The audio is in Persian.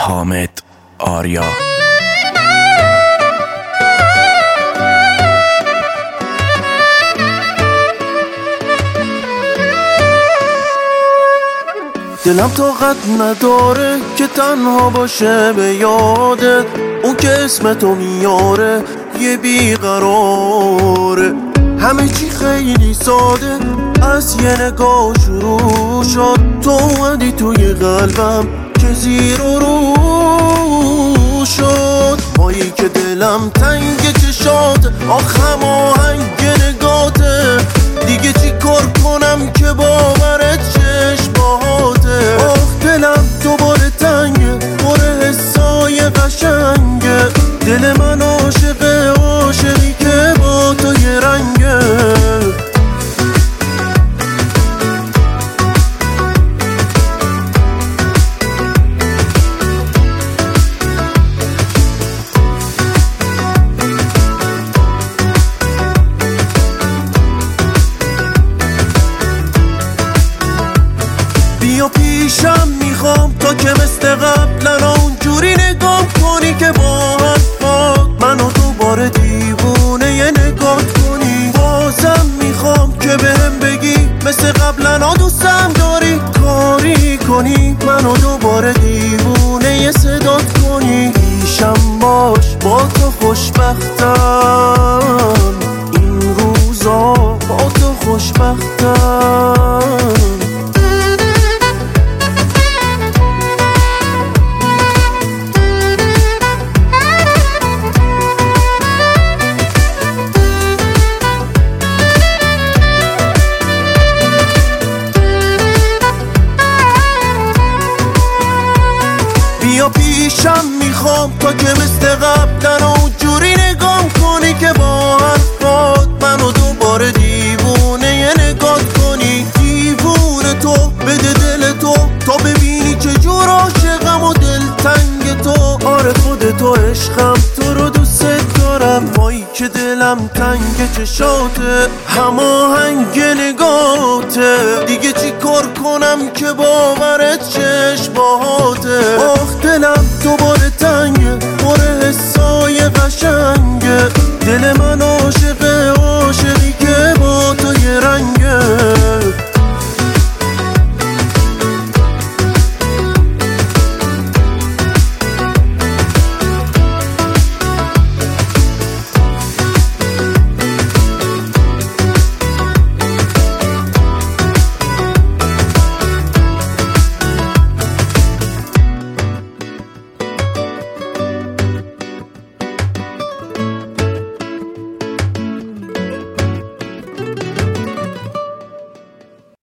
حامد آریا. دلم طاقت نداره که تنها باشه به یاده اون که اسم تو میاره یه بیقراره. همه چی خیلی ساده از یه نگاه شروع شد. تو اومدی توی قلبم که زیر و رو شد. مایی که دلم تنگ چشات آخم آهنگ نگاته. دیگه چی کار کنم که باورت چشماته. آخ دلم دوباره تنگه پر حسای قشنگه. دل من عاشقه عاشقی که با تو یه رنگه. بیا پیشم میخوام تا که مثل قبلا اونجوری نگام کنی که با حرفات منو دوباره دیوونه یه نگاه کنی. بازم میخوام که بهم بگی مثل قبلا دوستم داری کاری کنی. منو دوباره دیوونه یه صدات کنی. پیشم باش با تو خوشبختم این روزا با تو خوشبختم. بیا پیشم میخوام تا که مثل قبلا اونجوری نگام کنی که با حرفات منو دوباره دیوونه یه نگاه کنی. دیوونه تو بده دل تو تا ببینی چجور عاشقم و دلتنگ تو. آره خودتو عشقم تو رو دوست دارم. مایی که دلم تنگ چشاته هماهنگ نگاته. دیگه چی کار کنم که باورت چشماته. آخ دلم دوباره تنگه پر حسای قشنگه. دل من